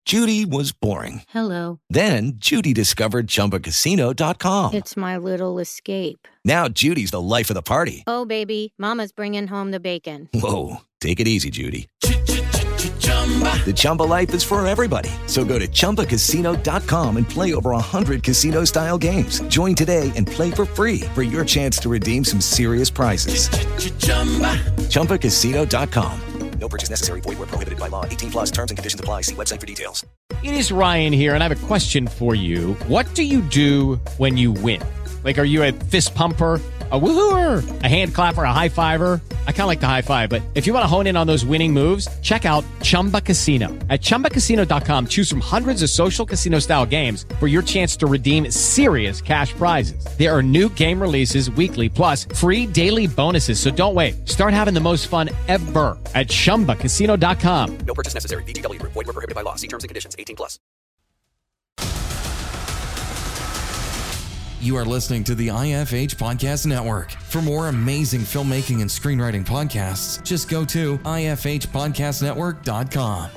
Judy was boring. Hello. Then Judy discovered ChumbaCasino.com. It's my little escape. Now Judy's the life of the party. Oh, baby, mama's bringing home the bacon. Whoa, take it easy, Judy. The Chumba life is for everybody. So go to ChumbaCasino.com and play over 100 casino-style games. Join today and play for free for your chance to redeem some serious prizes. ChumbaCasino.com. No purchase necessary. Void where prohibited by law. 18 plus terms and conditions apply. See website for details. It is Ryan here, and I have a question for you. What do you do when you win? Like, are you a fist pumper, a woohooer, a hand clapper, a high fiver? I kind of like the high five, but if you want to hone in on those winning moves, check out Chumba Casino. At ChumbaCasino.com, choose from hundreds of social casino style games for your chance to redeem serious cash prizes. There are new game releases weekly, plus free daily bonuses. So don't wait. Start having the most fun ever at ChumbaCasino.com. No purchase necessary. VGW. Void where prohibited by law. See terms and conditions. 18 plus. You are listening to the IFH Podcast Network. For more amazing filmmaking and screenwriting podcasts, just go to ifhpodcastnetwork.com.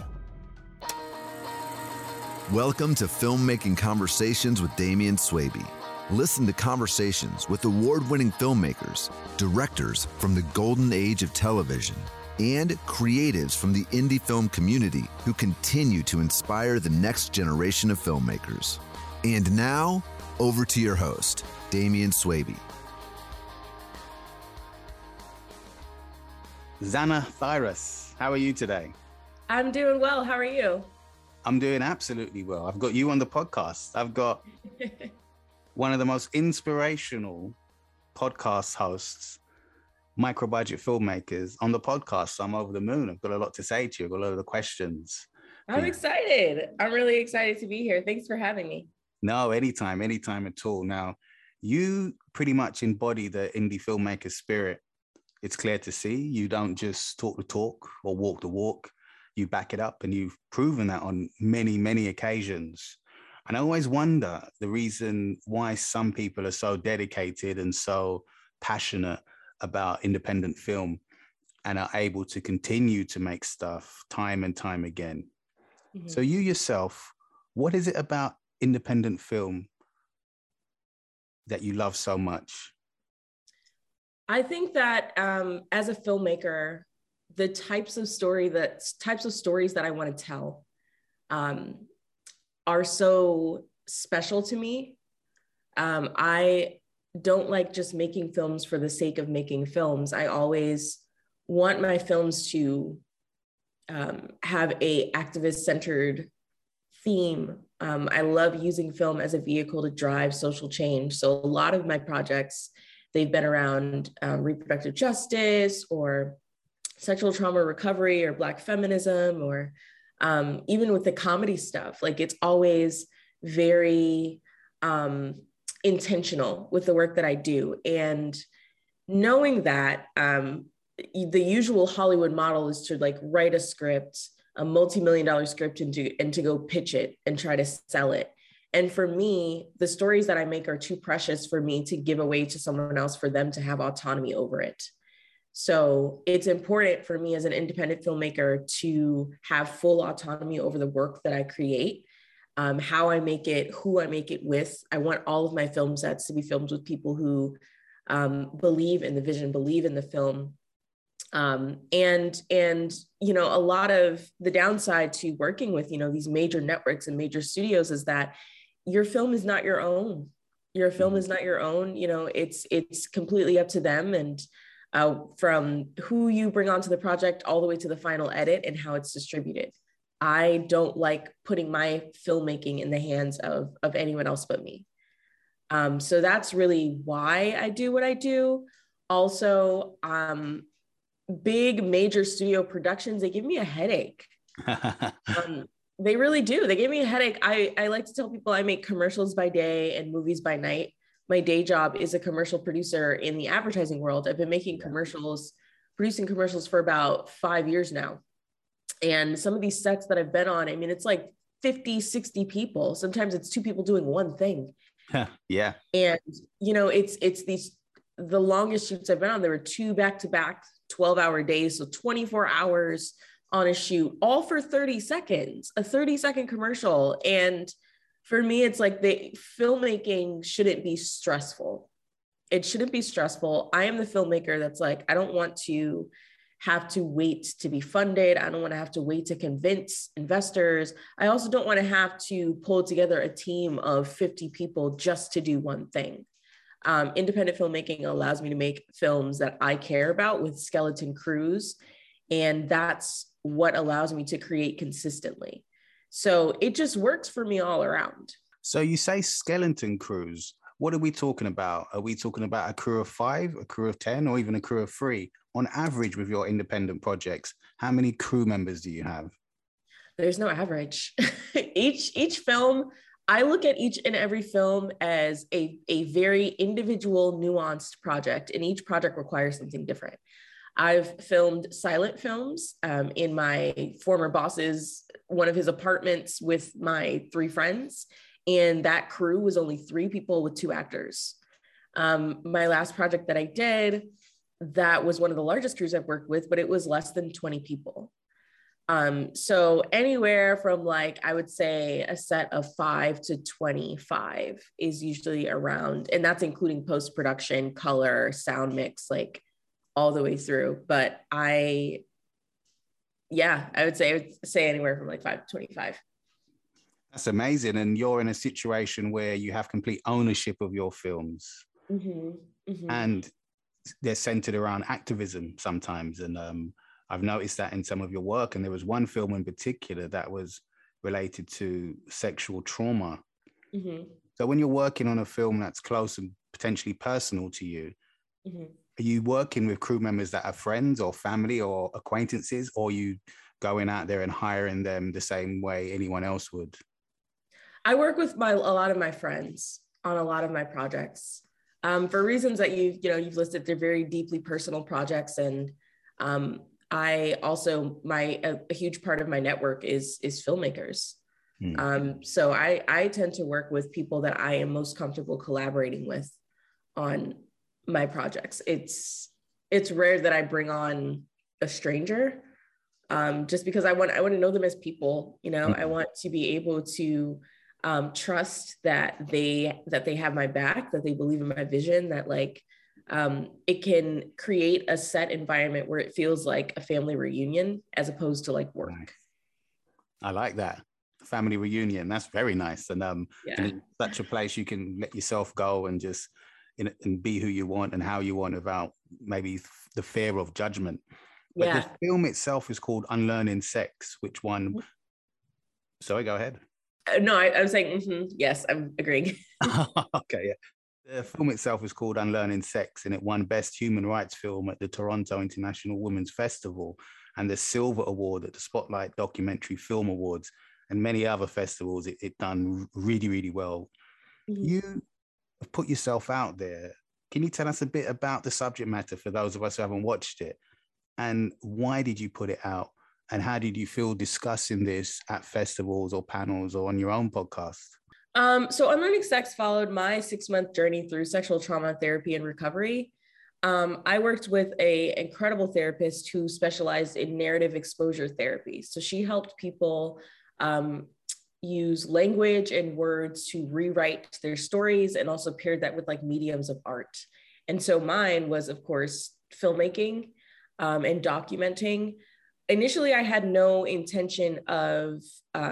Welcome to Filmmaking Conversations with Damian Swaby. Listen to conversations with award-winning filmmakers, directors from the golden age of television, and creatives from the indie film community who continue to inspire the next generation of filmmakers. And now, over to your host, Damian Swaby. Zana Thyras, how are you today? I'm doing well. How are you? I'm doing absolutely well. I've got you on the podcast. I've got one of the most inspirational podcast hosts, micro-budget filmmakers on the podcast. So I'm over the moon. I've got a lot to say to you. I've got a lot of questions. I'm excited. I'm really excited to be here. Thanks for having me. No, anytime at all. Now, you pretty much embody the indie filmmaker spirit. It's clear to see. You don't just talk the talk or walk the walk. You back it up, and you've proven that on many, many occasions. And I always wonder the reason why some people are so dedicated and so passionate about independent film and are able to continue to make stuff time and time again. Mm-hmm. So you yourself, what is it about independent film that you love so much? I think that as a filmmaker, the types of stories that I want to tell are so special to me. I don't like just making films for the sake of making films. I always want my films to have a activist-centered theme. I love using film as a vehicle to drive social change. So a lot of my projects, they've been around reproductive justice or sexual trauma recovery or Black feminism, or even with the comedy stuff. Like, it's always very intentional with the work that I do. And knowing that the usual Hollywood model is to like write a script, a multi-million-dollar script, and to go pitch it and try to sell it. And for me, the stories that I make are too precious for me to give away to someone else for them to have autonomy over it. So it's important for me as an independent filmmaker to have full autonomy over the work that I create, how I make it, who I make it with. I want all of my film sets to be filmed with people who believe in the vision, believe in the film. And you know, a lot of the downside to working with, you know, these major networks and major studios is that your film is not your own. Your film is not your own. You know, it's completely up to them, and from who you bring onto the project all the way to the final edit and how it's distributed. I don't like putting my filmmaking in the hands of anyone else but me. So that's really why I do what I do. Also, big major studio productions, they give me a headache. They really do. They give me a headache. I like to tell people I make commercials by day and movies by night. My day job is a commercial producer in the advertising world. I've been making commercials, producing commercials for about 5 years now. And some of these sets that I've been on, I mean, it's like 50, 60 people. Sometimes it's 2 people doing one thing. Yeah. And, you know, it's the longest shoots I've been on, there were 2 back-to-back 12-hour days. So 24 hours, on a shoot, all for 30 seconds, a 30-second commercial. And for me, it's like the filmmaking shouldn't be stressful. It shouldn't be stressful. I am the filmmaker that's like, I don't want to have to wait to be funded. I don't want to have to wait to convince investors. I also don't want to have to pull together a team of 50 people just to do one thing. Independent filmmaking allows me to make films that I care about with skeleton crews. And that's what allows me to create consistently. So it just works for me all around. So you say skeleton crews. What are we talking about? Are we talking about a crew of 5, a crew of 10, or even a crew of 3? On average, with your independent projects, how many crew members do you have? There's no average. each film, I look at each and every film as a very individual, nuanced project, and each project requires something different. I've filmed silent films in my former boss's, one of his apartments with my 3 friends. And that crew was only 3 people with 2 actors. My last project that I did, that was one of the largest crews I've worked with, but it was less than 20 people. So anywhere from like, I would say a set of 5 to 25 is usually around, and that's including post-production, color, sound mix, like all the way through. But I would say anywhere from like 5 to 25. That's amazing. And you're in a situation where you have complete ownership of your films. Mm-hmm. Mm-hmm. And they're centered around activism sometimes. And I've noticed that in some of your work. And there was one film in particular that was related to sexual trauma. Mm-hmm. So when you're working on a film that's close and potentially personal to you, mm-hmm. are you working with crew members that are friends or family or acquaintances, or are you going out there and hiring them the same way anyone else would? I work with a lot of my friends on a lot of my projects for reasons that you've listed. They're very deeply personal projects, and I also a huge part of my network is filmmakers. So I tend to work with people that I am most comfortable collaborating with on my projects. It's rare that I bring on a stranger, just because I want to know them as people. I want to be able to trust that they have my back, that they believe in my vision, that it can create a set environment where it feels like a family reunion as opposed to like work. I like that. Family reunion. That's very nice. And and in such a place you can let yourself go and just and be who you want and how you want without maybe the fear of judgment. But the film itself is called Unlearning Sex, which one? Sorry, go ahead. No, I'm saying, yes, I'm agreeing. Okay, yeah. The film itself is called Unlearning Sex, and it won Best Human Rights Film at the Toronto International Women's Festival and the Silver Award at the Spotlight Documentary Film Awards and many other festivals. It done really, really well. Mm-hmm. You have put yourself out there. Can you tell us a bit about the subject matter for those of us who haven't watched it? And why did you put it out? And how did you feel discussing this at festivals or panels or on your own podcast? So Unlearning Sex followed my 6-month journey through sexual trauma therapy and recovery. I worked with an incredible therapist who specialized in narrative exposure therapy. So she helped people use language and words to rewrite their stories, and also paired that with like mediums of art. And so mine was, of course, filmmaking and documenting. Initially, I had no intention of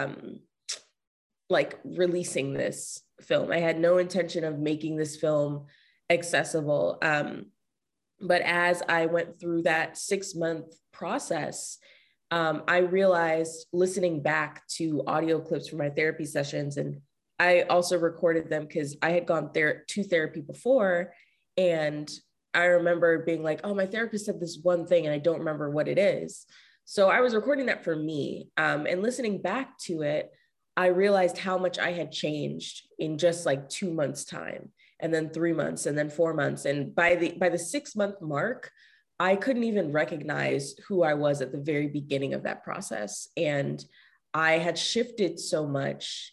releasing this film. I had no intention of making this film accessible. But as I went through that 6-month process, I realized, listening back to audio clips from my therapy sessions, and I also recorded them because I had gone to therapy before, and I remember being like, oh, my therapist said this one thing and I don't remember what it is. So I was recording that for me, and listening back to it, I realized how much I had changed in just like 2 months' time, and then 3 months, and then 4 months. And by the 6-month mark, I couldn't even recognize who I was at the very beginning of that process. And I had shifted so much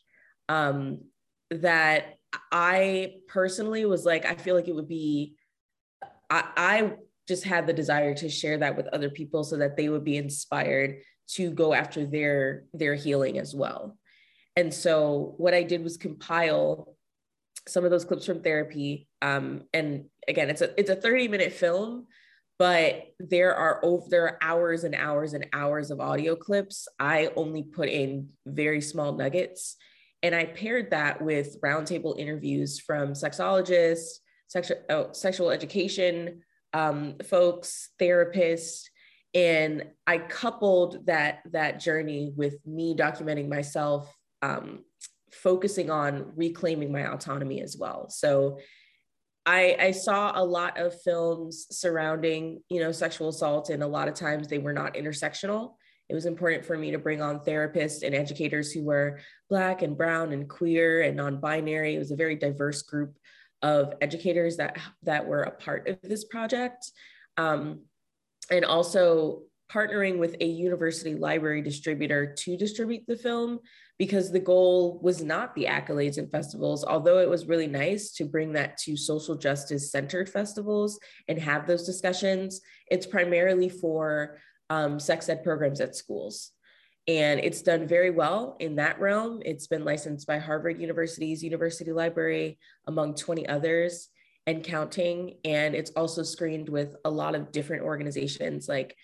that I personally was like, I feel like it would be, I just had the desire to share that with other people so that they would be inspired to go after their healing as well. And so what I did was compile some of those clips from therapy. And again, it's a 30-minute film, but there are hours and hours and hours of audio clips. I only put in very small nuggets. And I paired that with roundtable interviews from sexologists, sexual education folks, therapists. And I coupled that journey with me documenting myself, focusing on reclaiming my autonomy as well. So I saw a lot of films surrounding, sexual assault, and a lot of times they were not intersectional. It was important for me to bring on therapists and educators who were Black and brown and queer and non-binary. It was a very diverse group of educators that were a part of this project. And also partnering with a university library distributor to distribute the film, because the goal was not the accolades and festivals, although it was really nice to bring that to social justice centered festivals and have those discussions. It's primarily for sex ed programs at schools. And it's done very well in that realm. It's been licensed by Harvard University's University Library, among 20 others and counting. And it's also screened with a lot of different organizations, like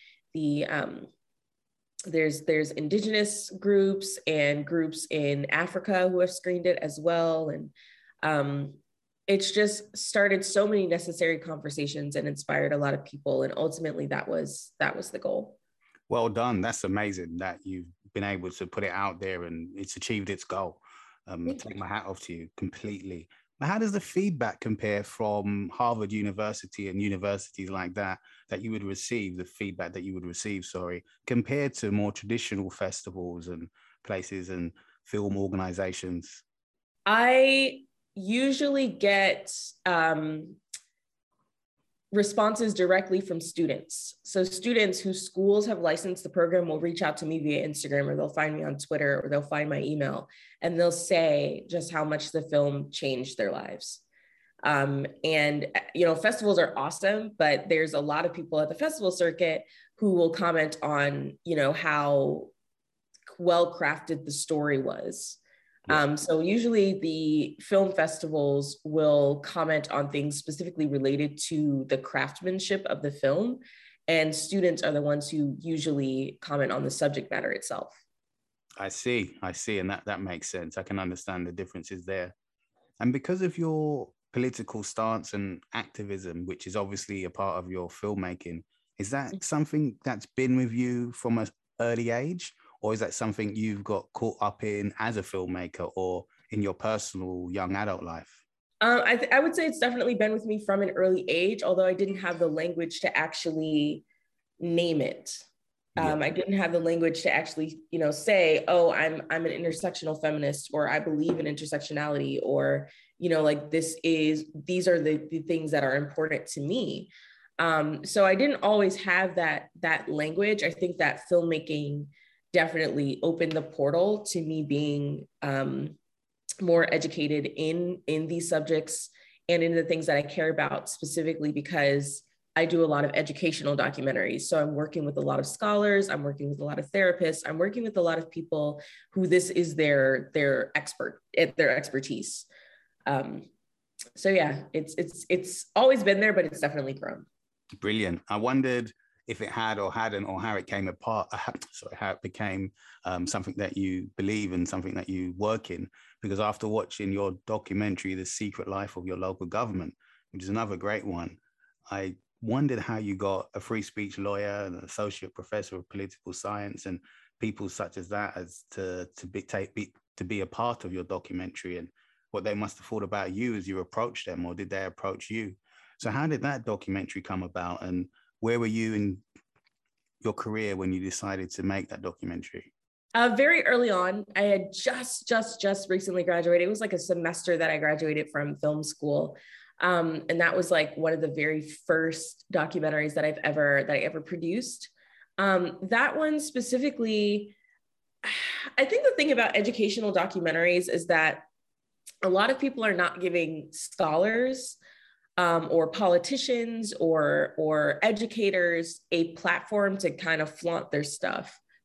there's indigenous groups and groups in Africa who have screened it as well. And it's just started so many necessary conversations and inspired a lot of people. And ultimately that was the goal. Well done. That's amazing that you've been able to put it out there and it's achieved its goal. Take my hat off to you completely. But how does the feedback compare from Harvard University and universities like that you would receive, the feedback that you would receive, compared to more traditional festivals and places and film organizations? I usually get responses directly from students. So students whose schools have licensed the program will reach out to me via Instagram, or they'll find me on Twitter, or they'll find my email, and they'll say just how much the film changed their lives. And, festivals are awesome, but there's a lot of people at the festival circuit who will comment on, how well-crafted the story was. So usually the film festivals will comment on things specifically related to the craftsmanship of the film, and students are the ones who usually comment on the subject matter itself. I see. And that makes sense. I can understand the differences there. And because of your political stance and activism, which is obviously a part of your filmmaking, is that something that's been with you from an early age? Or is that something you've got caught up in as a filmmaker or in your personal young adult life? I would say it's definitely been with me from an early age, although I didn't have the language to actually name it. I didn't have the language to actually, say, oh, I'm an intersectional feminist, or I believe in intersectionality, or, these are the things that are important to me. So I didn't always have that language. I think that filmmaking definitely opened the portal to me being more educated in these subjects and in the things that I care about, specifically because I do a lot of educational documentaries. So I'm working with a lot of scholars, I'm working with a lot of therapists, I'm working with a lot of people who this is their expertise. So yeah, it's always been there, but it's definitely grown. Brilliant. I wondered if it had or hadn't, or how it came apart, how it became something that you believe in, something that you work in. Because after watching your documentary, The Secret Life of Your Local Government, which is another great one, I wondered how you got a free speech lawyer, an associate professor of political science, and people such as that to be a part of your documentary, and what they must have thought about you as you approached them, or did they approach you? So how did that documentary come about, and where were you in your career when you decided to make that documentary? Very early on. I had just recently graduated. It was like a semester that I graduated from film school. And that was like one of the very first documentaries that I ever produced. That one specifically, I think the thing about educational documentaries is that a lot of people are not giving scholars or politicians or educators a platform to kind of flaunt their stuff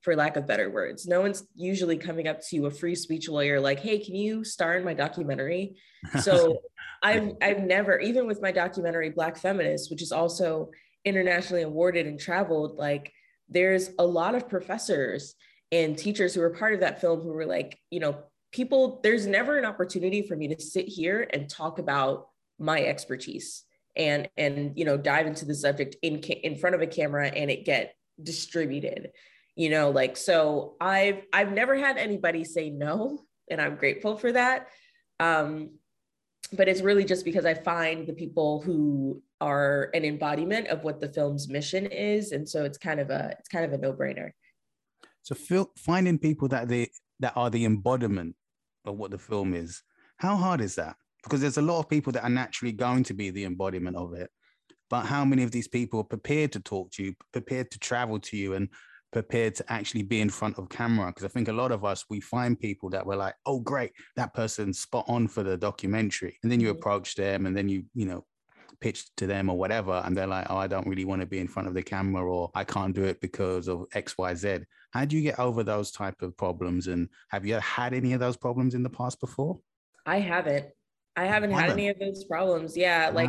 for lack of better words. No one's usually coming up to a free speech lawyer like, hey, can you star in my documentary? So I've never, even with my documentary Black Feminist, which is also internationally awarded and traveled, like there's a lot of professors and teachers who were part of that film who were like, you know, people, there's never an opportunity for me to sit here and talk about my expertise and you know, dive into the subject in front of a camera and it get distributed, you know, like, so I've never had anybody say no, and I'm grateful for that. But it's really just because I find the people who are an embodiment of what the film's mission is. And so it's kind of a no-brainer. So finding people that are the embodiment of what the film is, how hard is that? Because there's a lot of people that are naturally going to be the embodiment of it. But how many of these people are prepared to talk to you, prepared to travel to you, and prepared to actually be in front of camera? Because I think a lot of us, we find people that were like, oh, great, that person's spot on for the documentary. And then you approach them and then you know, pitch to them or whatever. And they're like, oh, I don't really want to be in front of the camera, or I can't do it because of X, Y, Z. How do you get over those type of problems? And have you had any of those problems in the past before? I haven't had any of those problems. Yeah. Like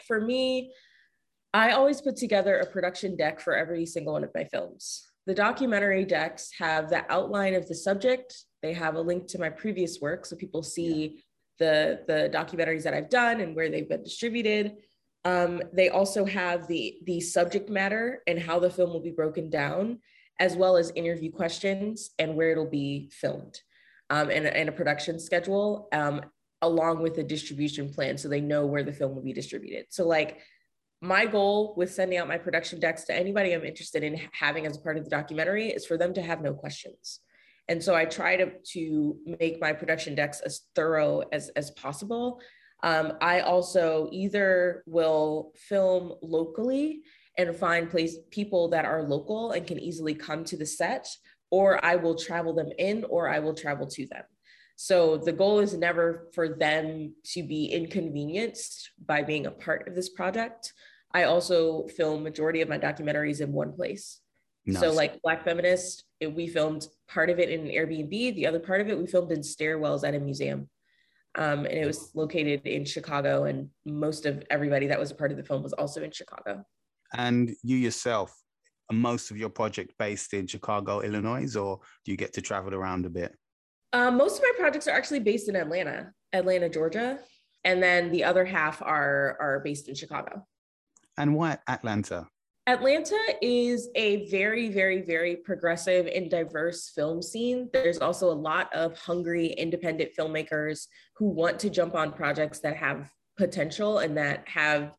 I always put together a production deck for every single one of my films. The documentary decks have the outline of the subject. They have a link to my previous work, so people see the documentaries that I've done and where they've been distributed. They also have the subject matter and how the film will be broken down, as well as interview questions and where it'll be filmed, and a production schedule, along with a distribution plan, so they know where the film will be distributed. So like, my goal with sending out my production decks to anybody I'm interested in having as a part of the documentary is for them to have no questions. And so I try to make my production decks as thorough as possible. I also either will film locally and find people that are local and can easily come to the set, or I will travel them in, or I will travel to them. So the goal is never for them to be inconvenienced by being a part of this project. I also film majority of my documentaries in one place. Nice. So like Black Feminist, we filmed part of it in an Airbnb. The other part of it, we filmed in stairwells at a museum. And it was located in Chicago, and most of everybody that was a part of the film was also in Chicago. And you yourself, are most of your project based in Chicago, Illinois, or do you get to travel around a bit? Most of my projects are actually based in Atlanta, Georgia. And then the other half are based in Chicago. And why Atlanta? Atlanta is a very, very, very progressive and diverse film scene. There's also a lot of hungry independent filmmakers who want to jump on projects that have potential and that have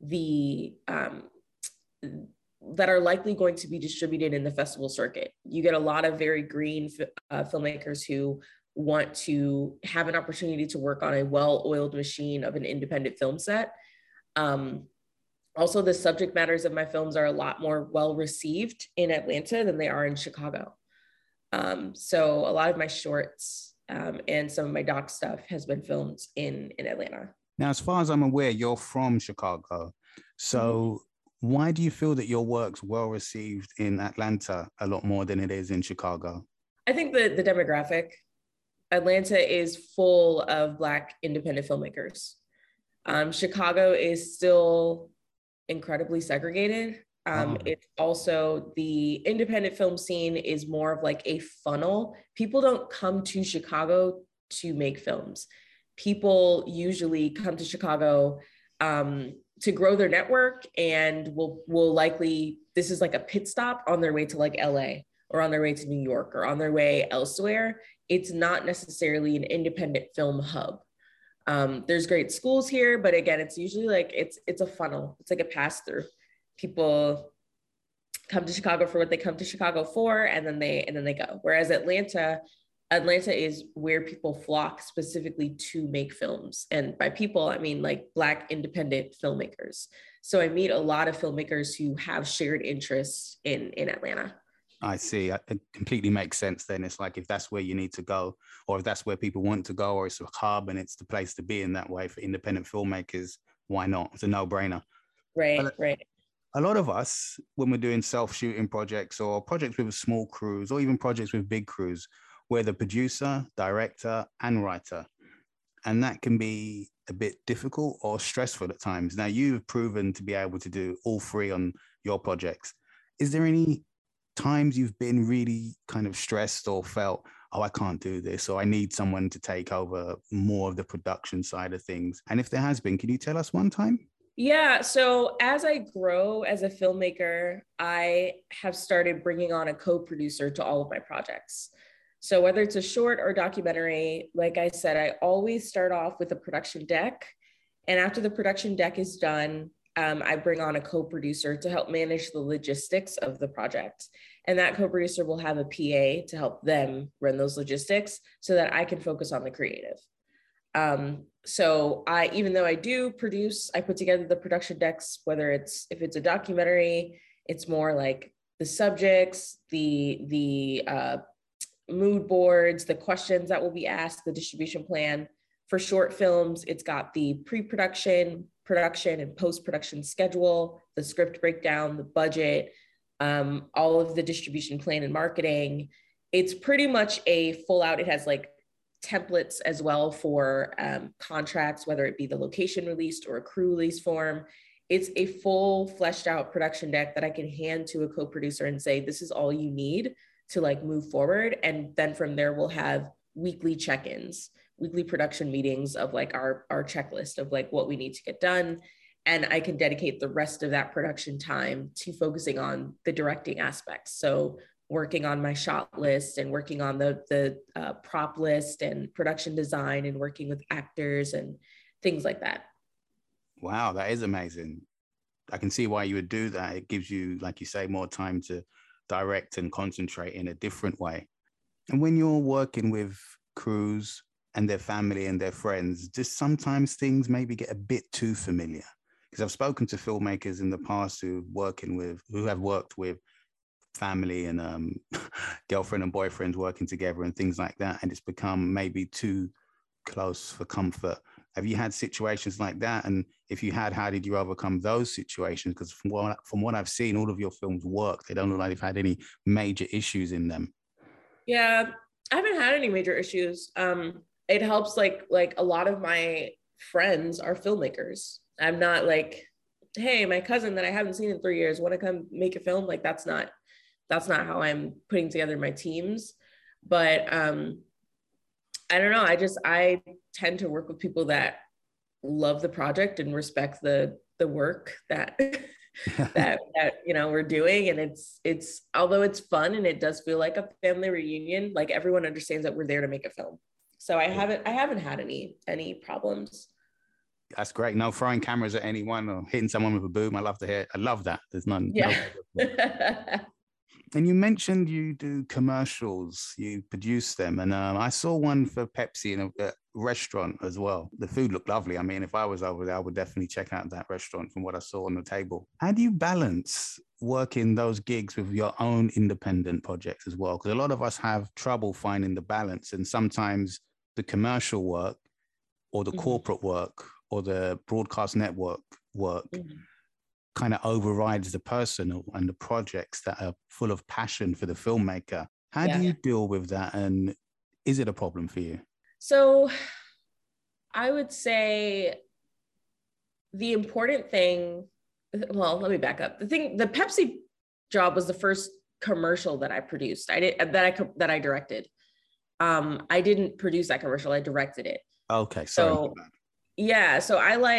that are likely going to be distributed in the festival circuit. You get a lot of very green filmmakers who want to have an opportunity to work on a well-oiled machine of an independent film set. Also, the subject matters of my films are a lot more well-received in Atlanta than they are in Chicago. So a lot of my shorts and some of my doc stuff has been filmed in Atlanta. Now, as far as I'm aware, you're from Chicago. So why do you feel that your work's well-received in Atlanta a lot more than it is in Chicago? I think the demographic. Atlanta is full of Black independent filmmakers. Chicago is still incredibly segregated. It's also, the independent film scene is more of like a funnel. People don't come to Chicago to make films. People usually come to Chicago to grow their network, and will likely, this is like a pit stop on their way to like LA or on their way to New York or on their way elsewhere. It's not necessarily an independent film hub. There's great schools here, but again, it's usually like, it's a funnel. It's like a pass through. People come to Chicago for what they come to Chicago for, and then they go. Whereas Atlanta is where people flock specifically to make films. And by people, I mean like Black independent filmmakers. So I meet a lot of filmmakers who have shared interests in Atlanta. I see. It completely makes sense then. It's like, if that's where you need to go, or if that's where people want to go, or it's a hub and it's the place to be in that way for independent filmmakers, why not? It's a no-brainer. Right. A lot of us, when we're doing self-shooting projects or projects with small crews or even projects with big crews, we're the producer, director, and writer. And that can be a bit difficult or stressful at times. Now, you've proven to be able to do all three on your projects. Is there any times you've been really kind of stressed or felt, oh, I can't do this, or I need someone to take over more of the production side of things? And if there has been, can you tell us one time? Yeah. So as I grow as a filmmaker, I have started bringing on a co-producer to all of my projects. So whether it's a short or documentary, like I said, I always start off with a production deck. And after the production deck is done, I bring on a co-producer to help manage the logistics of the project. And that co-producer will have a PA to help them run those logistics so that I can focus on the creative. So even though I do produce, I put together the production decks, if it's a documentary, it's more like the subjects, the mood boards, the questions that will be asked, the distribution plan. For short films, it's got the pre-production, production, and post-production schedule, the script breakdown, the budget, all of the distribution plan and marketing. It's pretty much a full out, it has like templates as well for contracts, whether it be the location released or a crew release form. It's a full fleshed out production deck that I can hand to a co-producer and say, this is all you need to like move forward. And then from there, we'll have weekly check-ins, weekly production meetings of like our checklist of like what we need to get done. And I can dedicate the rest of that production time to focusing on the directing aspects. So working on my shot list and working on the prop list and production design and working with actors and things like that. Wow, that is amazing. I can see why you would do that. It gives you, like you say, more time to direct and concentrate in a different way. And when you're working with crews and their family and their friends, just sometimes things maybe get a bit too familiar. Because I've spoken to filmmakers in the past who have worked with family and girlfriend and boyfriends working together and things like that, and it's become maybe too close for comfort. Have you had situations like that? And if you had, how did you overcome those situations? Because from what I've seen, all of your films work. They don't look like they've had any major issues in them. Yeah, I haven't had any major issues. It helps like a lot of my friends are filmmakers. I'm not like, hey, my cousin that I haven't seen in 3 years, want to come make a film? Like that's not how I'm putting together my teams. But I don't know. I tend to work with people that love the project and respect the work that that we're doing. And it's although it's fun and it does feel like a family reunion, like everyone understands that we're there to make a film. So I haven't had any problems. That's great. No throwing cameras at anyone or hitting someone with a boom. I love that. There's none. Yeah. No. And you mentioned you do commercials, you produce them. And I saw one for Pepsi in a restaurant as well. The food looked lovely. I mean, if I was over there, I would definitely check out that restaurant from what I saw on the table. How do you balance working those gigs with your own independent projects as well? Because a lot of us have trouble finding the balance. And sometimes the commercial work or the corporate work or the broadcast network work kind of overrides the personal and the projects that are full of passion for the filmmaker. How do you deal with that? And is it a problem for you? So I would say the important thing, well, let me back up. The Pepsi job was the first commercial that I produced. That I directed. I didn't produce that commercial. I directed it. Okay. So yeah. So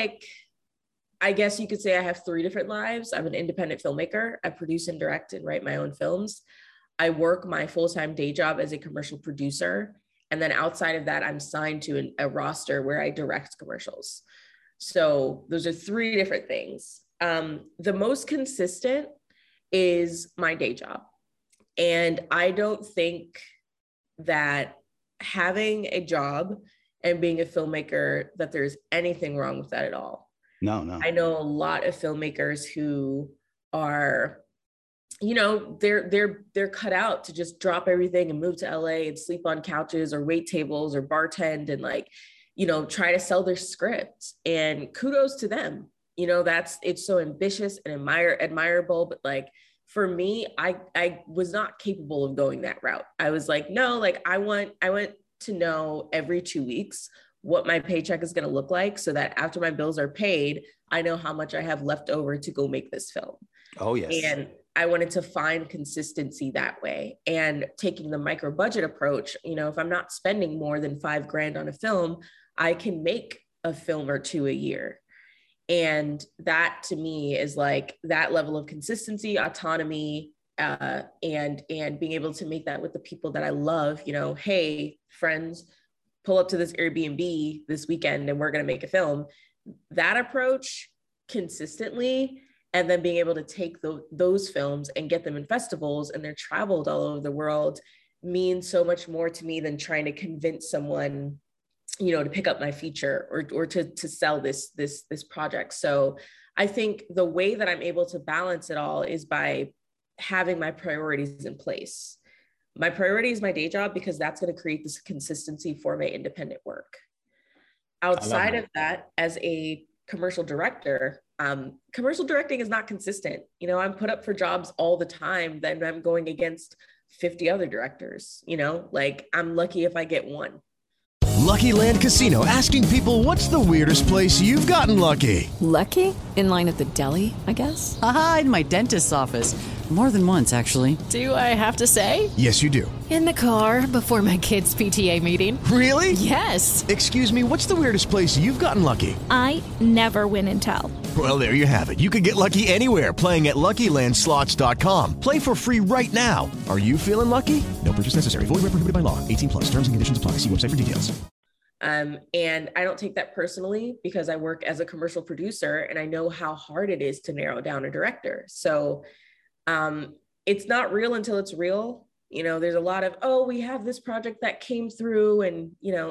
I guess you could say I have 3 different lives. I'm an independent filmmaker. I produce and direct and write my own films. I work my full-time day job as a commercial producer. And then outside of that, I'm signed to a roster where I direct commercials. So those are 3 different things. The most consistent is my day job. And I don't think that having a job and being a filmmaker, that there's anything wrong with that at all. No. I know a lot of filmmakers who are, they're cut out to just drop everything and move to LA and sleep on couches or wait tables or bartend and try to sell their scripts. And kudos to them. You know, it's so ambitious and admirable, but like for me, I was not capable of going that route. I was like, no, like I want to know every 2 weeks what my paycheck is going to look like, so that after my bills are paid, I know how much I have left over to go make this film. Oh, yes. And I wanted to find consistency that way. And taking the micro budget approach, you know, if I'm not spending more than $5,000 on a film, I can make a film or two a year. And that to me is like that level of consistency, autonomy, and being able to make that with the people that I love. You know, hey, friends, pull up to this Airbnb this weekend and we're going to make a film. That approach consistently, and then being able to take those films and get them in festivals and they're traveled all over the world, means so much more to me than trying to convince someone, you know, to pick up my feature or to sell this project. So I think the way that I'm able to balance it all is by having my priorities in place. My priority is my day job, because that's going to create this consistency for my independent work. Outside of that, as a commercial director, commercial directing is not consistent. You know, I'm put up for jobs all the time, then I'm going against 50 other directors, you know, like I'm lucky if I get one. Lucky Land Casino, asking people, what's the weirdest place you've gotten lucky? Lucky? In line at the deli, I guess? Aha, in my dentist's office. More than once, actually. Do I have to say? Yes, you do. In the car before my kids' PTA meeting. Really? Yes. Excuse me, what's the weirdest place you've gotten lucky? I never win and tell. Well, there you have it. You can get lucky anywhere, playing at LuckyLandSlots.com. Play for free right now. Are you feeling lucky? No purchase necessary. Void where prohibited by law. 18+. Terms and conditions apply. See website for details. And I don't take that personally, because I work as a commercial producer and I know how hard it is to narrow down a director. So it's not real until it's real. You know, there's a lot of, oh, we have this project that came through and, you know,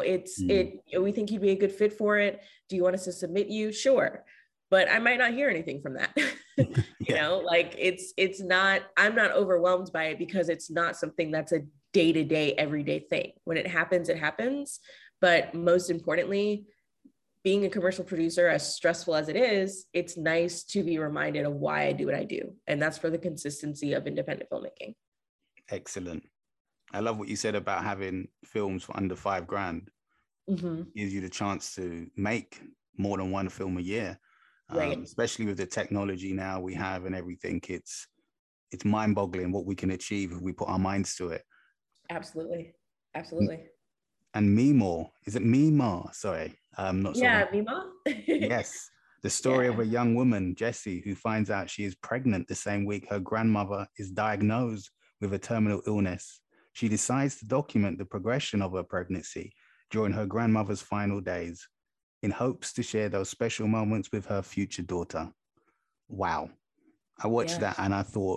we think you'd be a good fit for it. Do you want us to submit you? Sure. But I might not hear anything from that. You know, like it's not, I'm not overwhelmed by it, because it's not something that's a day-to-day, everyday thing. When it happens, it happens. But most importantly, being a commercial producer, as stressful as it is, it's nice to be reminded of why I do what I do. And that's for the consistency of independent filmmaking. Excellent. I love what you said about having films for under $5,000. Mm-hmm. Gives you the chance to make more than one film a year. Right. Especially with the technology now we have and everything. It's mind-boggling what we can achieve if we put our minds to it. Absolutely. Absolutely. And Mima, is it Mima? Sorry, not sure. Yeah, Mima. Yes, the story of a young woman, Jessie, who finds out she is pregnant the same week her grandmother is diagnosed with a terminal illness. She decides to document the progression of her pregnancy during her grandmother's final days, in hopes to share those special moments with her future daughter. Wow. I watched that and I thought,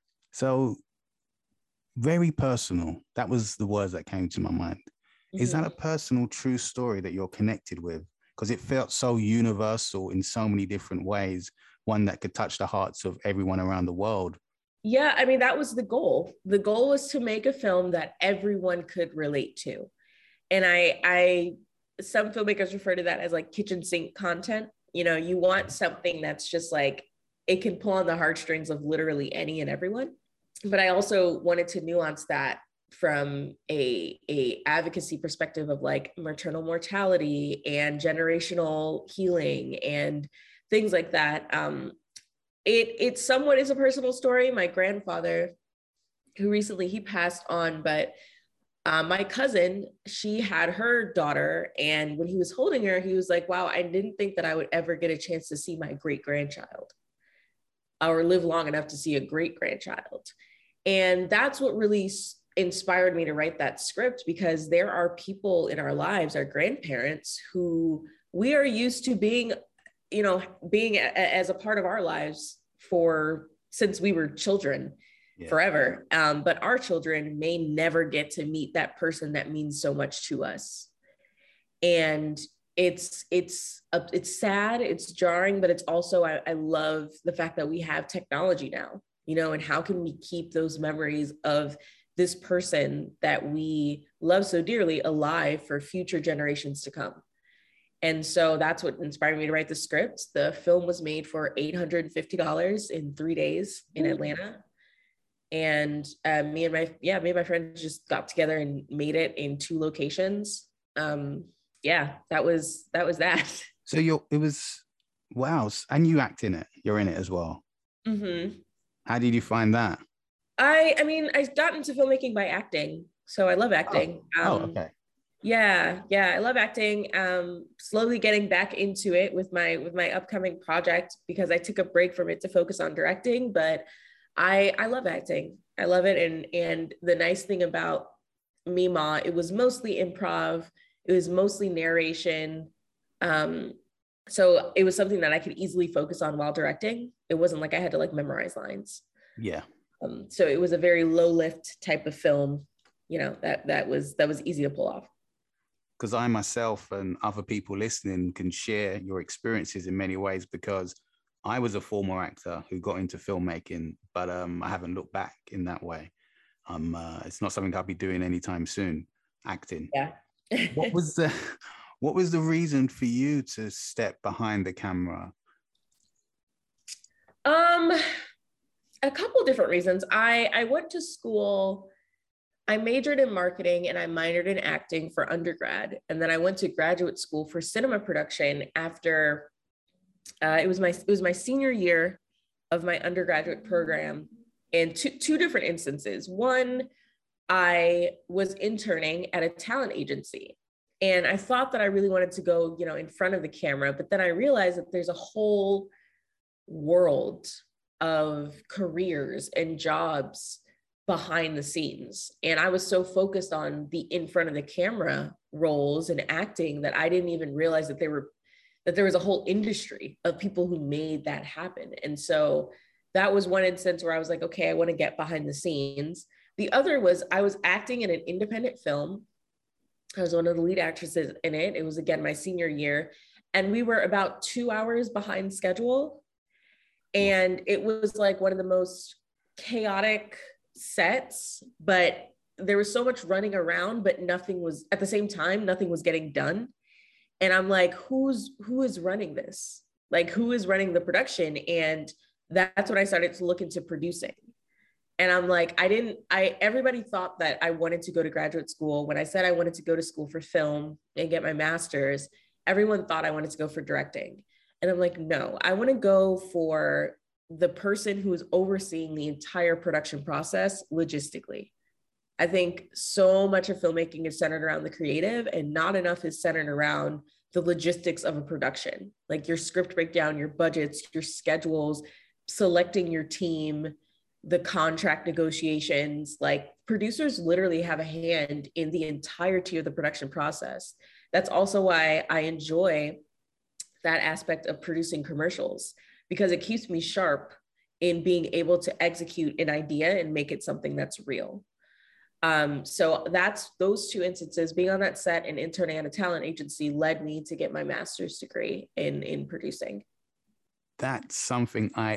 so very personal. That was the words that came to my mind. Is that a personal, true story that you're connected with? Because it felt so universal in so many different ways, one that could touch the hearts of everyone around the world. Yeah, I mean, that was the goal. The goal was to make a film that everyone could relate to. And some filmmakers refer to that as like kitchen sink content. You know, you want something that's just like, it can pull on the heartstrings of literally any and everyone. But I also wanted to nuance that from a advocacy perspective of like maternal mortality and generational healing and things like that. It somewhat is a personal story. My grandfather, who recently he passed on, but my cousin, she had her daughter, and when he was holding her, he was like, wow, I didn't think that I would ever get a chance to see my great grandchild or live long enough to see a great grandchild. And that's what really inspired me to write that script, because there are people in our lives, our grandparents, who we are used to being as a part of our lives since we were children. Forever. But our children may never get to meet that person that means so much to us. And it's sad, it's jarring, but it's also, I love the fact that we have technology now, you know, and how can we keep those memories of this person that we love so dearly alive for future generations to come. And so that's what inspired me to write the script. The film was made for $850 in 3 days in Atlanta. And me and my friends just got together and made it in 2 locations. That was that. So wow. And you act in it. You're in it as well. Mm-hmm. How did you find that? I got into filmmaking by acting. So I love acting. Okay. Yeah, I love acting. Slowly getting back into it with my upcoming project, because I took a break from it to focus on directing, but I love acting. I love it. And the nice thing about Mima, it was mostly improv. It was mostly narration. So it was something that I could easily focus on while directing. It wasn't like I had to like memorize lines. Yeah. So it was a very low lift type of film, that was easy to pull off. Because I myself and other people listening can share your experiences in many ways, because I was a former actor who got into filmmaking, but I haven't looked back in that way. It's not something I'll be doing anytime soon, acting. Yeah. What was the reason for you to step behind the camera? A couple different reasons. I went to school. I majored in marketing and I minored in acting for undergrad. And then I went to graduate school for cinema production after it was my senior year of my undergraduate program. And two different instances. One, I was interning at a talent agency. And I thought that I really wanted to go, in front of the camera, but then I realized that there's a whole world of careers and jobs behind the scenes. And I was so focused on the in front of the camera roles and acting that I didn't even realize that there was a whole industry of people who made that happen. And so that was one instance where I was like, okay, I want to get behind the scenes. The other was I was acting in an independent film. I was one of the lead actresses in it. It was, again, my senior year. And we were about 2 hours behind schedule. And it was like one of the most chaotic sets, but there was so much running around, but nothing was, at the same time, nothing was getting done. And I'm like, who is running this? Like, who is running the production? And that's when I started to look into producing. And I'm like, everybody thought that I wanted to go to graduate school. When I said I wanted to go to school for film and get my master's, everyone thought I wanted to go for directing. And I'm like, no, I want to go for the person who is overseeing the entire production process logistically. I think so much of filmmaking is centered around the creative and not enough is centered around the logistics of a production, like your script breakdown, your budgets, your schedules, selecting your team, the contract negotiations. Like, producers literally have a hand in the entirety of the production process. That's also why I enjoy that aspect of producing commercials, because it keeps me sharp in being able to execute an idea and make it something that's real. So that's those two instances, being on that set and interning at a talent agency, led me to get my master's degree in producing. That's something I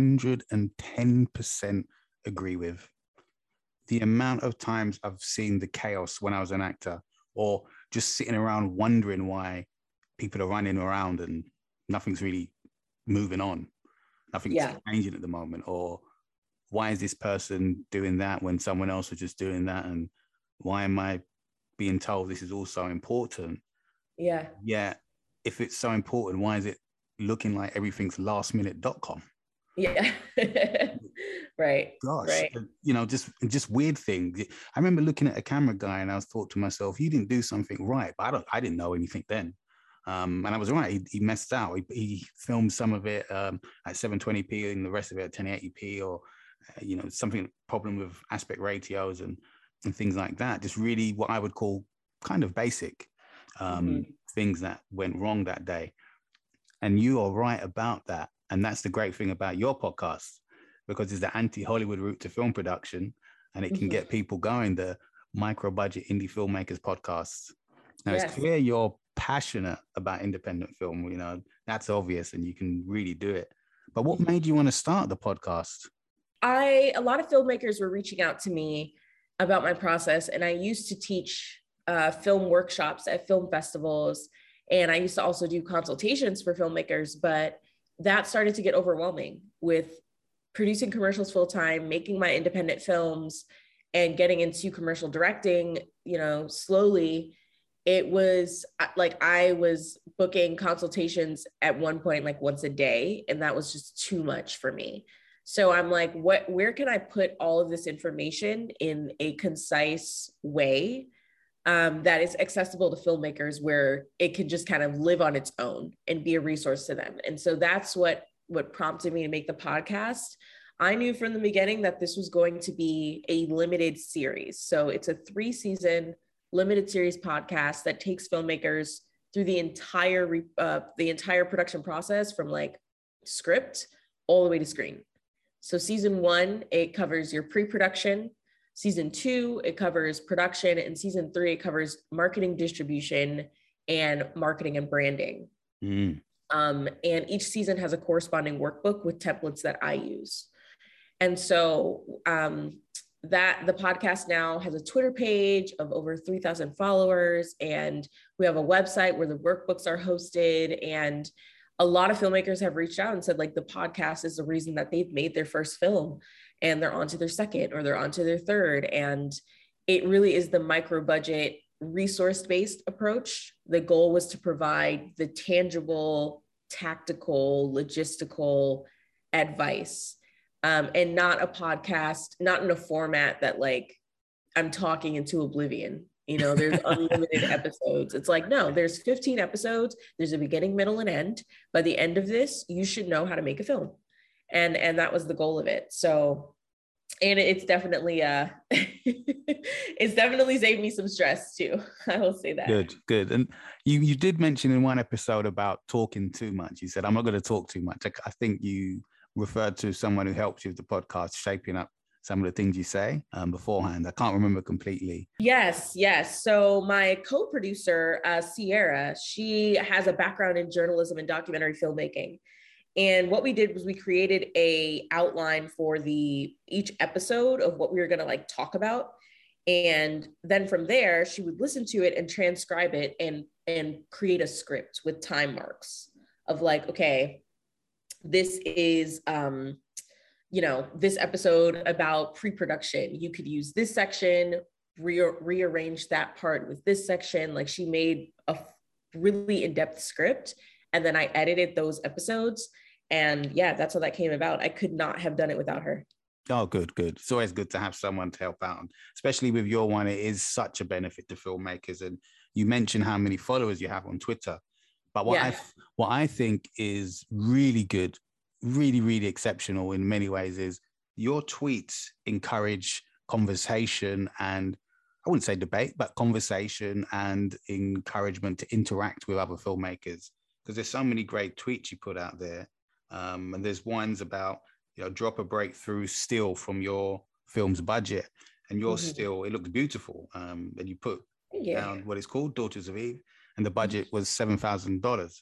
110% agree with. The amount of times I've seen the chaos when I was an actor, or just sitting around wondering why people are running around and nothing's really moving on. Nothing's changing at the moment. Or why is this person doing that when someone else was just doing that? And why am I being told this is all so important? Yeah. Yeah. If it's so important, why is it looking like everything's lastminute.com? Yeah. Right. Gosh, right. Just weird things. I remember looking at a camera guy and I thought to myself, he didn't do something right, but I didn't know anything then. And I was right. He messed out. He filmed some of it at 720p and the rest of it at 1080p, or something problem with aspect ratios and things like that. Just really what I would call kind of basic things that went wrong that day. And you are right about that. And that's the great thing about your podcast, because it's the anti-Hollywood route to film production, and it can get people going, the micro-budget indie filmmakers podcasts. Now, It's clear you're passionate about independent film, that's obvious, and you can really do it. But what made you want to start the podcast? A lot of filmmakers were reaching out to me about my process, and I used to teach film workshops at film festivals. And I used to also do consultations for filmmakers, but that started to get overwhelming with producing commercials full time, making my independent films, and getting into commercial directing, slowly. It was like I was booking consultations at one point, like once a day, and that was just too much for me. So I'm like, where can I put all of this information in a concise way that is accessible to filmmakers, where it can just kind of live on its own and be a resource to them? And so that's what prompted me to make the podcast. I knew from the beginning that this was going to be a limited series. So it's a 3-season limited series podcast that takes filmmakers through the entire production process, from like script all the way to screen. So season 1, it covers your pre-production. Season 2, it covers production. And season 3, it covers marketing, distribution, and marketing and branding. And each season has a corresponding workbook with templates that I use. And so that the podcast now has a Twitter page of over 3,000 followers, and we have a website where the workbooks are hosted. And a lot of filmmakers have reached out and said, like, the podcast is the reason that they've made their first film, and they're on to their second, or they're on to their third. And it really is the micro budget, resource-based approach. The goal was to provide the tangible, tactical, logistical advice, and not a podcast, not in a format that like I'm talking into oblivion. There's unlimited episodes. It's like, no, there's 15 episodes. There's a beginning, middle, and end. By the end of this, you should know how to make a film. And that was the goal of it. So, and it's definitely, it's definitely saved me some stress too. I will say that. Good. And you did mention in one episode about talking too much. You said, I'm not going to talk too much. I think you referred to someone who helped you with the podcast, shaping up some of the things you say beforehand. I can't remember completely. Yes. So my co-producer, Sierra, she has a background in journalism and documentary filmmaking. And what we did was we created a outline for each episode of what we were going to like talk about. And then from there, she would listen to it and transcribe it and create a script with time marks of like, okay, this is, this episode about pre-production. You could use this section, rearrange that part with this section. Like, she made a really in-depth script, and then I edited those episodes. And yeah, that's how that came about. I could not have done it without her. Oh, good. It's always good to have someone to help out, especially with your one. It is such a benefit to filmmakers. And you mentioned how many followers you have on Twitter. But what I think is really good, really, really exceptional in many ways is your tweets encourage conversation, and I wouldn't say debate, but conversation and encouragement to interact with other filmmakers, because there's so many great tweets you put out there. And there's ones about, drop a breakthrough still from your film's budget, and your still, it looks beautiful. And you put down what it's called, Daughters of Eve, and the budget was $7,000.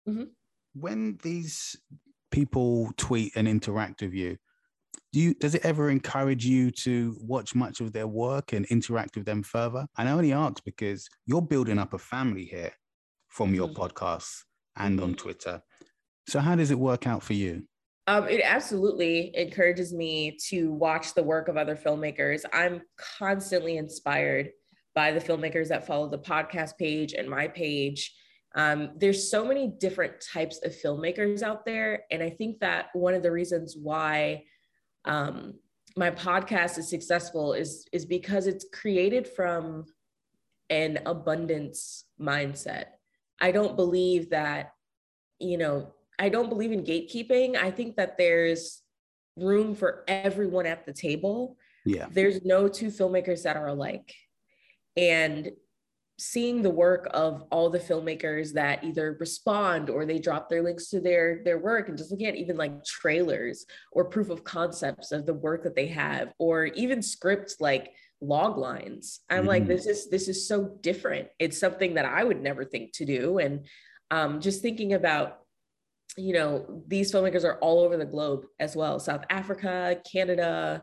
When these people tweet and interact with you, does it ever encourage you to watch much of their work and interact with them further? And I only ask because you're building up a family here from your podcasts and on Twitter. So how does it work out for you? It absolutely encourages me to watch the work of other filmmakers. I'm constantly inspired by the filmmakers that follow the podcast page and my page. There's so many different types of filmmakers out there. And I think that one of the reasons why my podcast is successful is because it's created from an abundance mindset. I don't believe that, I don't believe in gatekeeping. I think that there's room for everyone at the table. Yeah. There's no two filmmakers that are alike. And seeing the work of all the filmmakers that either respond or they drop their links to their work, and just looking at even like trailers or proof of concepts of the work that they have, or even scripts like log lines. I'm like, this is so different. It's something that I would never think to do. And just thinking about, these filmmakers are all over the globe as well. South Africa, Canada,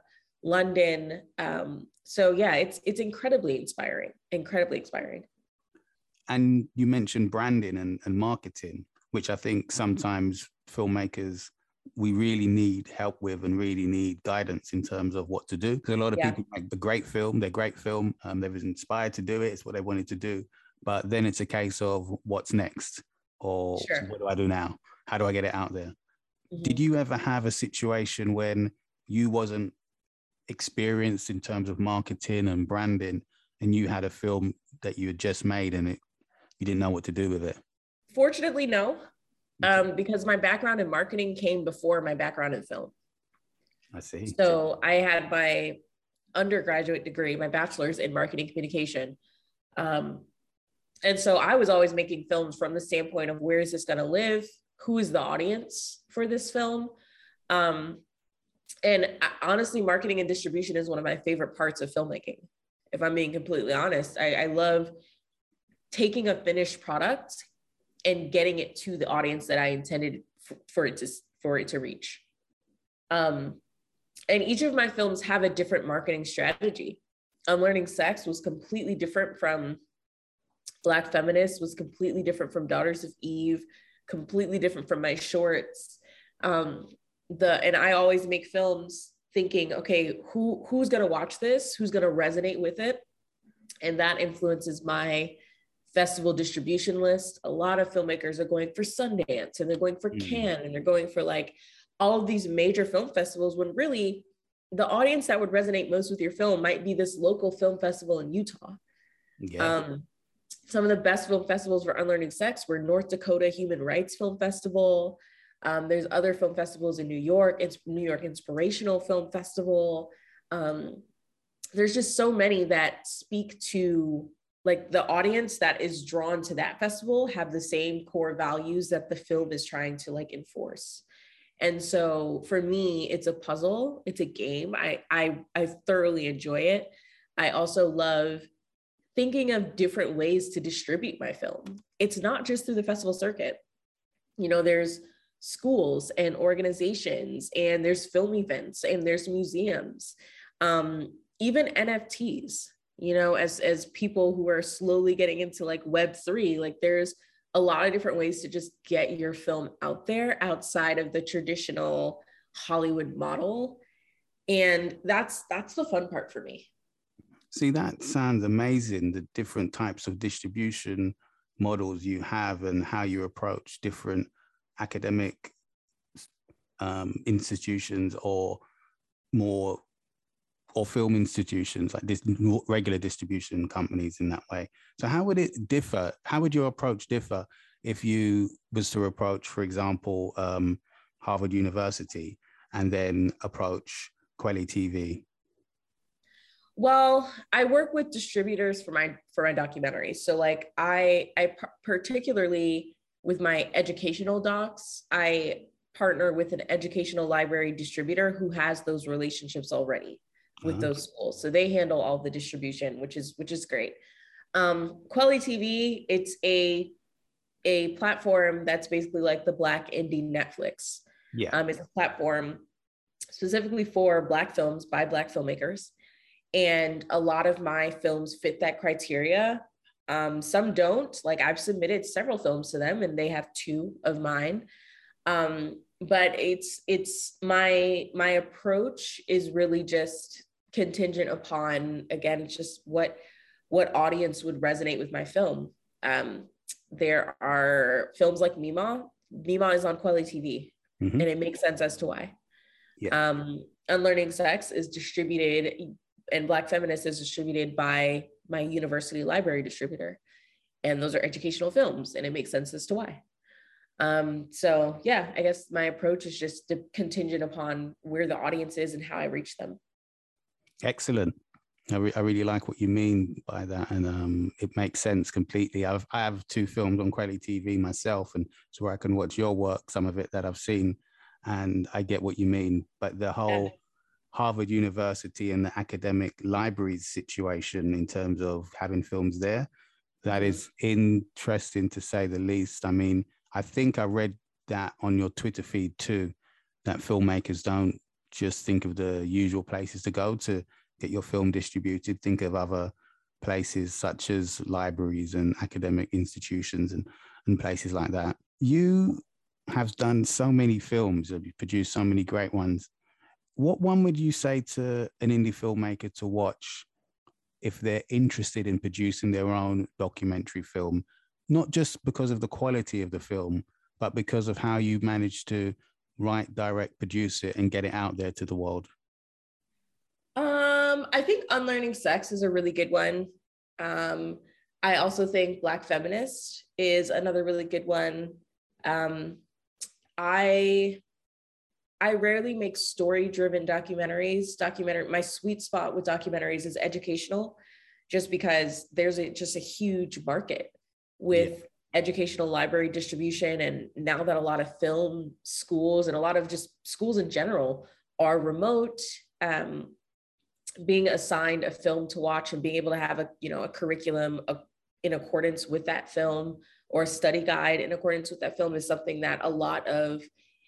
London. So yeah, it's incredibly inspiring. And you mentioned branding and marketing, which I think sometimes filmmakers, we really need help with and really need guidance in terms of what to do. Because a lot of people make the great film, they're great film, they was inspired to do it, it's what they wanted to do. But then it's a case of what's next, or what do I do now? How do I get it out there? Mm-hmm. Did you ever have a situation when you wasn't experienced in terms of marketing and branding, and you had a film that you had just made and you didn't know what to do with it? Fortunately, no. Because my background in marketing came before my background in film. I see. So I had my undergraduate degree, my bachelor's in marketing communication. And so I was always making films from the standpoint of where is this going to live? Who is the audience for this film? And honestly, marketing and distribution is one of my favorite parts of filmmaking. If I'm being completely honest, I love taking a finished product and getting it to the audience that I intended for it to reach. And each of my films have a different marketing strategy. Unlearning Sex was completely different from Black Feminist, was completely different from Daughters of Eve, completely different from my shorts. And I always make films thinking, okay, who's gonna watch this? Who's gonna resonate with it? And that influences my festival distribution list. A lot of filmmakers are going for Sundance, and they're going for Cannes, and they're going for like all of these major film festivals, when really the audience that would resonate most with your film might be this local film festival in Utah. Yeah. Some of the best film festivals for Unlearning Sex were North Dakota Human Rights Film Festival. There's other film festivals in New York. It's New York Inspirational Film Festival. There's just so many that speak to like the audience that is drawn to that festival have the same core values that the film is trying to like enforce. And so for me, it's a puzzle, it's a game. I thoroughly enjoy it. I also love thinking of different ways to distribute my film. It's not just through the festival circuit. You know, there's schools and organizations, and there's film events, and there's museums, even NFTs. You know, as people who are slowly getting into like Web3, like there's a lot of different ways to just get your film out there outside of the traditional Hollywood model. And that's the fun part for me. See, that sounds amazing, the different types of distribution models you have and how you approach different academic institutions or film institutions, like this regular distribution companies in that way. So how would it differ? How would your approach differ if you was to approach, for example, Harvard University and then approach Quelly TV? Well, I work with distributors for my documentaries. So like I particularly with my educational docs, I partner with an educational library distributor who has those relationships already with those schools. So they handle all the distribution, which is great. Quelly TV, it's a platform that's basically like the Black indie Netflix. Yeah. It's a platform specifically for Black films by Black filmmakers. And a lot of my films fit that criteria. Some don't. Like I've submitted several films to them and they have 2 of mine. But it's my approach is really just contingent upon, again, it's just what audience would resonate with my film. There are films like Mima. Mima is on Quelly TV, and it makes sense as to why. Yeah. Unlearning Sex is distributed, and Black Feminist is distributed by my university library distributor. And those are educational films, and it makes sense as to why. So yeah, I guess my approach is just contingent upon where the audience is and how I reach them. Excellent. I really like what you mean by that, and it makes sense completely. I have 2 films on Quelly TV myself, and so where I can watch your work, some of it that I've seen, and I get what you mean. But the whole Harvard University and the academic libraries situation in terms of having films there, that is interesting to say the least. I mean, I think I read that on your Twitter feed too, that filmmakers don't just think of the usual places to go to get your film distributed, think of other places such as libraries and academic institutions and places like that. You have done so many films, you've produced so many great ones. What one would you say to an indie filmmaker to watch if they're interested in producing their own documentary film, not just because of the quality of the film, but because of how you managed to write, direct, produce it, and get it out there to the world? I think Unlearning Sex is a really good one. I also think Black Feminist is another really good one. I rarely make story-driven documentaries. My sweet spot with documentaries is educational, just because there's just a huge market with educational library distribution. And now that a lot of film schools and a lot of just schools in general are remote, being assigned a film to watch and being able to have a curriculum in accordance with that film, or a study guide in accordance with that film, is something that a lot of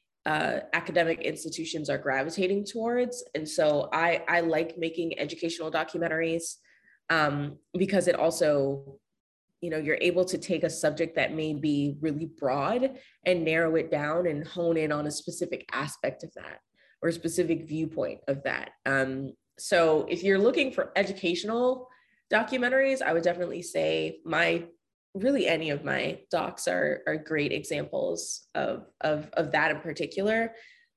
academic institutions are gravitating towards. And so I like making educational documentaries because it also, you're able to take a subject that may be really broad and narrow it down and hone in on a specific aspect of that or a specific viewpoint of that. So if you're looking for educational documentaries, I would definitely say any of my docs are great examples of that in particular.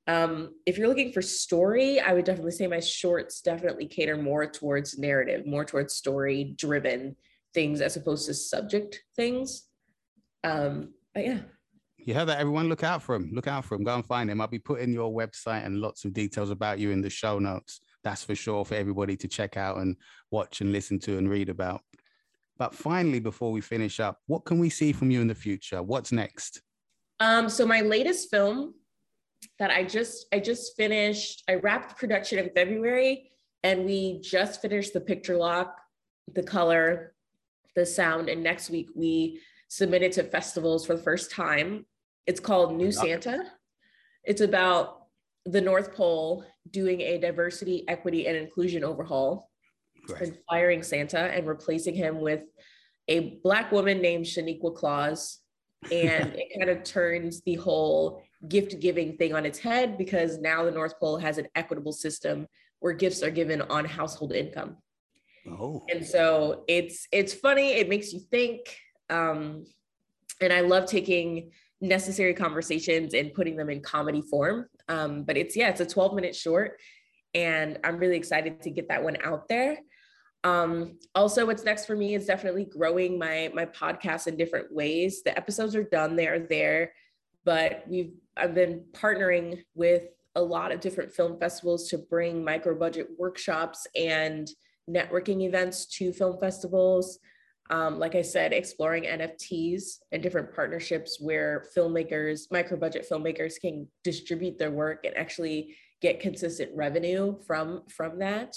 If you're looking for story, I would definitely say my shorts definitely cater more towards narrative, more towards story driven things as opposed to subject things. But yeah. You heard that, everyone. Look out for him. Go and find him. I'll be putting your website and lots of details about you in the show notes. That's for sure, for everybody to check out and watch and listen to and read about. But finally, before we finish up, what can we see from you in the future? What's next? So my latest film that I just finished, I wrapped production in February, and we just finished the picture lock, the color, the sound, and next week we submitted to festivals for the first time. It's called New Santa. It's about the North Pole doing a diversity, equity, and inclusion overhaul. Right. And firing Santa and replacing him with a Black woman named Shaniqua Claus. And it kind of turns the whole gift giving thing on its head, because now the North Pole has an equitable system where gifts are given on household income. Oh. And so it's funny. It makes you think. And I love taking necessary conversations and putting them in comedy form. But it's a 12-minute short, and I'm really excited to get that one out there. Also, what's next for me is definitely growing my podcast in different ways. The episodes are done, they're there, but I've been partnering with a lot of different film festivals to bring micro budget workshops and networking events to film festivals. Like I said, exploring NFTs and different partnerships where micro budget filmmakers can distribute their work and actually get consistent revenue from that.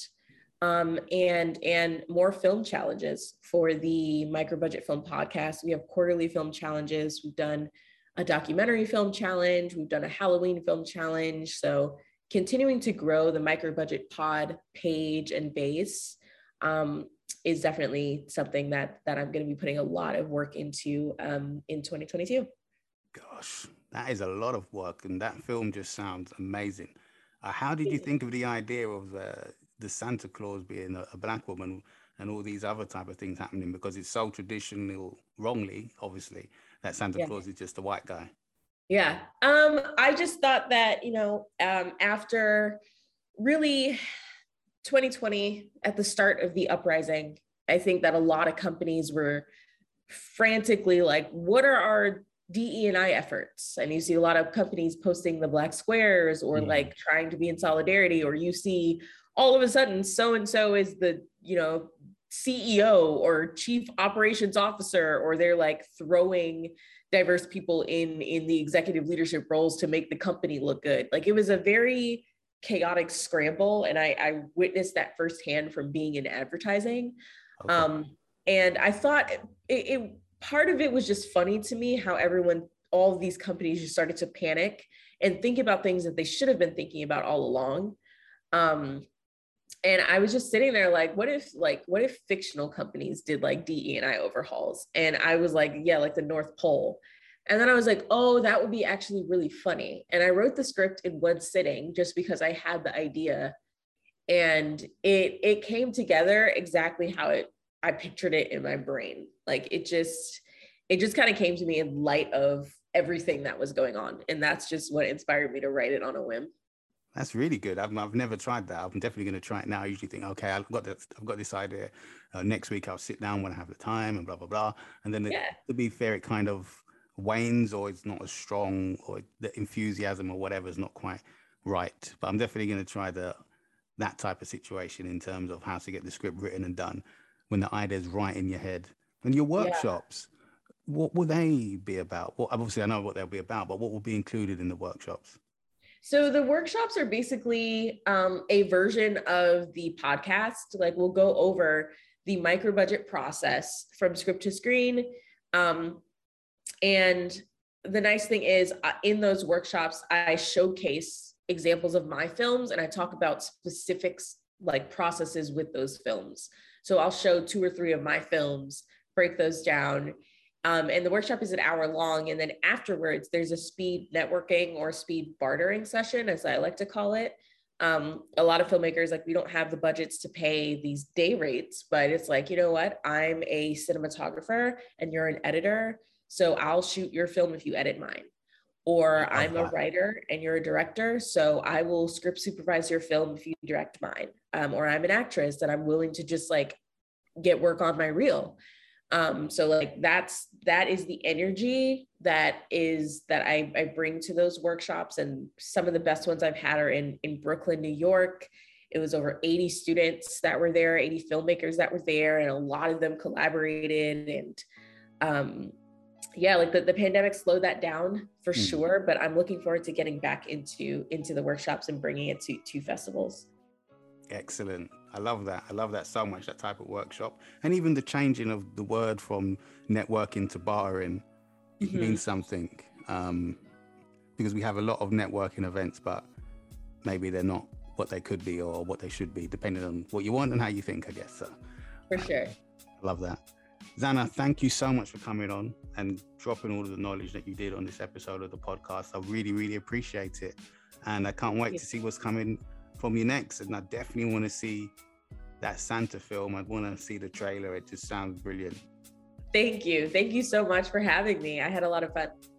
And more film challenges for the Micro Budget Film Podcast. We have quarterly film challenges. We've done a documentary film challenge. We've done a Halloween film challenge. So continuing to grow the Micro Budget Pod page and base is definitely something that I'm going to be putting a lot of work into in 2022. Gosh, that is a lot of work, and that film just sounds amazing. How did you think of the idea of the Santa Claus being a Black woman and all these other type of things happening? Because it's so traditional, wrongly, obviously, that Santa Claus is just a white guy. Yeah. I just thought that, after really 2020, at the start of the uprising, I think that a lot of companies were frantically like, what are our DE&I efforts? And you see a lot of companies posting the Black squares or like trying to be in solidarity, or you see all of a sudden so-and-so is the, CEO or chief operations officer, or they're like throwing diverse people in the executive leadership roles to make the company look good. Like, it was a very chaotic scramble. And I witnessed that firsthand from being in advertising. Okay. And I thought it part of it was just funny to me how all of these companies just started to panic and think about things that they should have been thinking about all along. And I was just sitting there like, what if fictional companies did like DE&I overhauls? And I was like, yeah, like the North Pole. And then I was like, oh, that would be actually really funny. And I wrote the script in one sitting just because I had the idea. And it came together exactly how I pictured it in my brain. Like it just kind of came to me in light of everything that was going on. And that's just what inspired me to write it on a whim. That's really good. I've never tried that. I'm definitely going to try it now. I usually think, okay, I've got this idea. Next week I'll sit down when I have the time and blah, blah, blah. And then to be fair, it kind of wanes, or it's not as strong, or the enthusiasm or whatever is not quite right. But I'm definitely going to try that type of situation in terms of how to get the script written and done when the idea is right in your head. And your workshops, what will they be about? Well, obviously I know what they'll be about, but what will be included in the workshops? So the workshops are basically a version of the podcast. Like we'll go over the micro budget process from script to screen. And the nice thing is in those workshops, I showcase examples of my films and I talk about specifics like processes with those films. So I'll show 2 or 3 of my films, break those down. And the workshop is an hour long. And then afterwards, there's a speed networking or speed bartering session, as I like to call it. A lot of filmmakers, like we don't have the budgets to pay these day rates, but it's like, you know what? I'm a cinematographer and you're an editor. So I'll shoot your film if you edit mine. Or I'm a writer and you're a director. So I will script supervise your film if you direct mine. Or I'm an actress and I'm willing to just like get work on my reel. So like that is the energy that I bring to those workshops. And some of the best ones I've had are in Brooklyn, New York. It was over 80 students that were there, 80 filmmakers that were there, and a lot of them collaborated. And like the pandemic slowed that down for sure, but I'm looking forward to getting back into the workshops and bringing it to festivals. Excellent. I love that. I love that so much, that type of workshop. And even the changing of the word from networking to bartering, it means something. Because we have a lot of networking events, but maybe they're not what they could be or what they should be, depending on what you want and how you think, I guess. So, for sure. I love that. Zana, thank you so much for coming on and dropping all of the knowledge that you did on this episode of the podcast. I really, really appreciate it. And I can't wait to see what's coming from you next. And I definitely want to see that Santa film. I want to see the trailer. It just sounds brilliant. Thank you. Thank you so much for having me. I had a lot of fun.